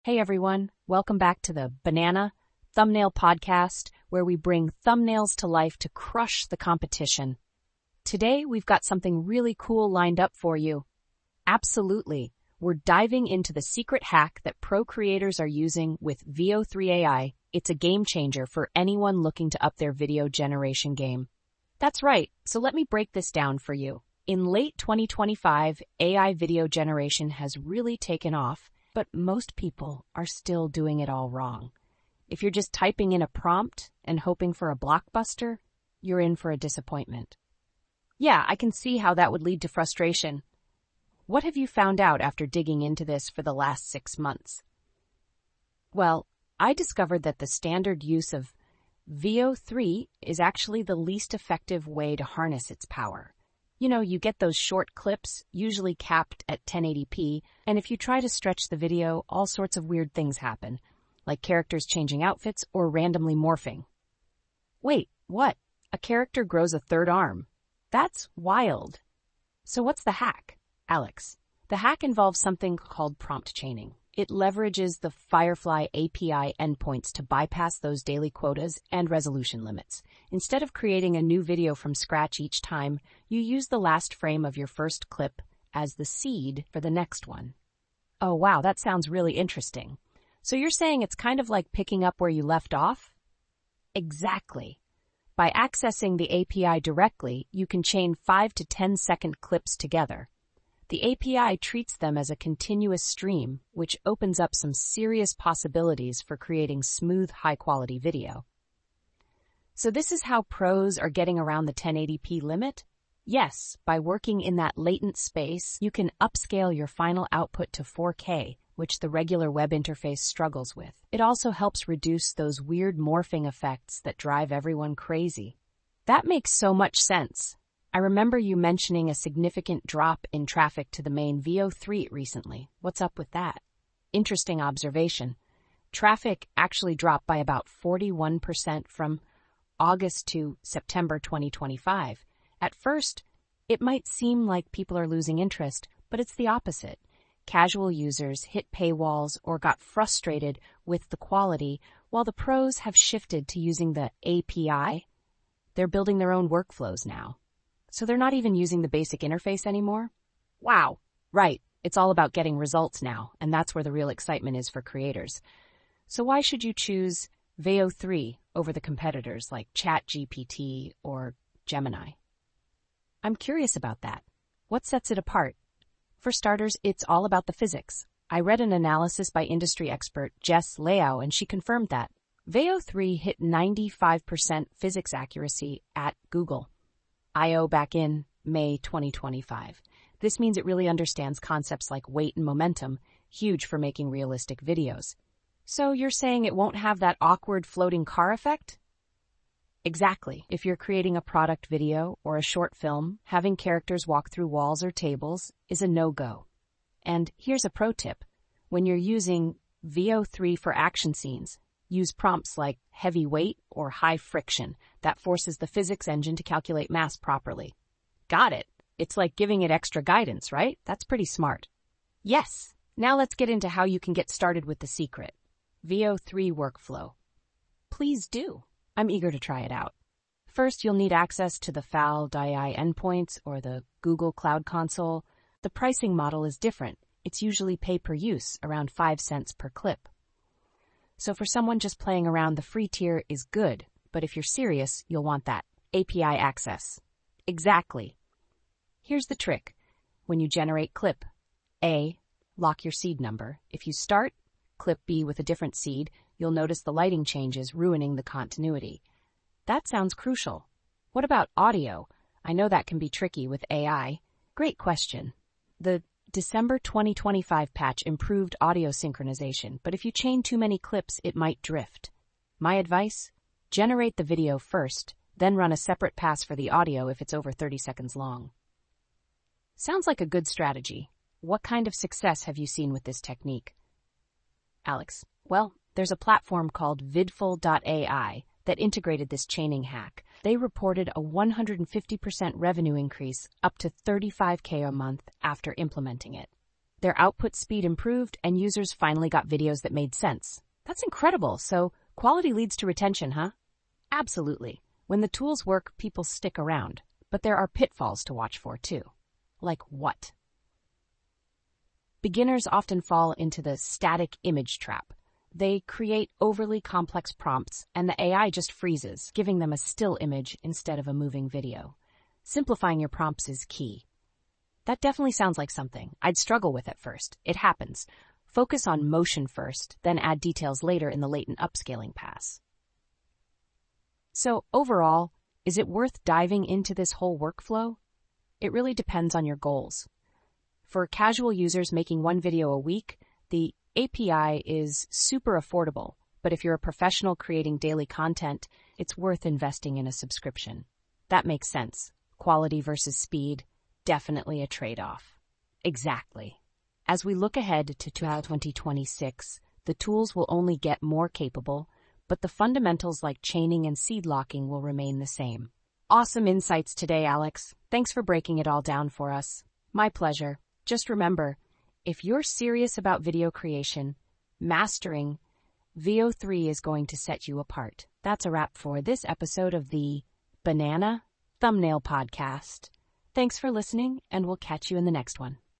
Hey everyone, welcome back to the Banana Thumbnail Podcast, where we bring thumbnails to life to crush the competition. Today, we've got something really cool lined up for you. Absolutely, we're diving into the secret hack that pro creators are using with Veo 3 AI. It's a game changer for anyone looking to up their video generation game. That's right, so let me break this down for you. In late 2025, AI video generation has really taken off, but most people are still doing it all wrong. If you're just typing in a prompt and hoping for a blockbuster, you're in for a disappointment. Yeah, I can see how that would lead to frustration. What have you found out after digging into this for the last 6 months? Well, I discovered that the standard use of Veo 3 is actually the least effective way to harness its power. You know, you get those short clips, usually capped at 1080p, and if you try to stretch the video, all sorts of weird things happen, like characters changing outfits or randomly morphing. Wait, what? A character grows a third arm? That's wild. So what's the hack? Alex, the hack involves something called prompt chaining. It leverages the Firefly API endpoints to bypass those daily quotas and resolution limits. Instead of creating a new video from scratch each time, you use the last frame of your first clip as the seed for the next one. Oh wow, that sounds really interesting. So you're saying it's kind of like picking up where you left off? Exactly. By accessing the API directly, you can chain 5 to 10 second clips together. The API treats them as a continuous stream, which opens up some serious possibilities for creating smooth, high-quality video. So this is how pros are getting around the 1080p limit? Yes, by working in that latent space, you can upscale your final output to 4K, which the regular web interface struggles with. It also helps reduce those weird morphing effects that drive everyone crazy. That makes so much sense. I remember you mentioning a significant drop in traffic to the main Veo 3 recently. What's up with that? Interesting observation. Traffic actually dropped by about 41% from August to September 2025. At first, it might seem like people are losing interest, but it's the opposite. Casual users hit paywalls or got frustrated with the quality, while the pros have shifted to using the API. They're building their own workflows now. So they're not even using the basic interface anymore? Wow, right. It's all about getting results now, and that's where the real excitement is for creators. So why should you choose Veo 3 over the competitors like ChatGPT or Gemini? I'm curious about that. What sets it apart? For starters, it's all about the physics. I read an analysis by industry expert Jess Leao, and she confirmed that. Veo 3 hit 95% physics accuracy at Google I/O back in May 2025. This means it really understands concepts like weight and momentum, huge for making realistic videos. So you're saying it won't have that awkward floating car effect? Exactly. If you're creating a product video or a short film, having characters walk through walls or tables is a no-go. And here's a pro tip. When you're using Veo 3 for action scenes, use prompts like heavy weight or high friction. That forces the physics engine to calculate mass properly. Got it. It's like giving it extra guidance, right? That's pretty smart. Yes. Now let's get into how you can get started with the secret. Veo 3 workflow. Please do. I'm eager to try it out. First, you'll need access to the FAL.ai endpoints or the Google Cloud Console. The pricing model is different. It's usually pay per use, around 5 cents per clip. So for someone just playing around, the free tier is good, but if you're serious, you'll want that API access. Exactly. Here's the trick. When you generate clip A, lock your seed number. If you start clip B with a different seed, you'll notice the lighting changes, ruining the continuity. That sounds crucial. What about audio? I know that can be tricky with AI. Great question. The December 2025 patch improved audio synchronization, but if you chain too many clips, it might drift. My advice? Generate the video first, then run a separate pass for the audio if it's over 30 seconds long. Sounds like a good strategy. What kind of success have you seen with this technique? Alex, well, there's a platform called Vidful.ai that integrated this chaining hack. They reported a 150% revenue increase up to $35K a month after implementing it. Their output speed improved, and users finally got videos that made sense. That's incredible. So, quality leads to retention, huh? Absolutely. When the tools work, people stick around. But there are pitfalls to watch for, too. Like what? Beginners often fall into the static image trap. They create overly complex prompts, and the AI just freezes, giving them a still image instead of a moving video. Simplifying your prompts is key. That definitely sounds like something I'd struggle with at first. It happens. Focus on motion first, then add details later in the latent upscaling pass. So, overall, is it worth diving into this whole workflow? It really depends on your goals. For casual users making one video a week, the API is super affordable, but if you're a professional creating daily content, it's worth investing in a subscription. That makes sense. Quality versus speed, definitely a trade-off. Exactly. As we look ahead to 2026, the tools will only get more capable, but the fundamentals like chaining and seed locking will remain the same. Awesome insights today, Alex. Thanks for breaking it all down for us. My pleasure. Just remember, if you're serious about video creation, mastering Veo 3 is going to set you apart. That's a wrap for this episode of the Banana Thumbnail Podcast. Thanks for listening, and we'll catch you in the next one.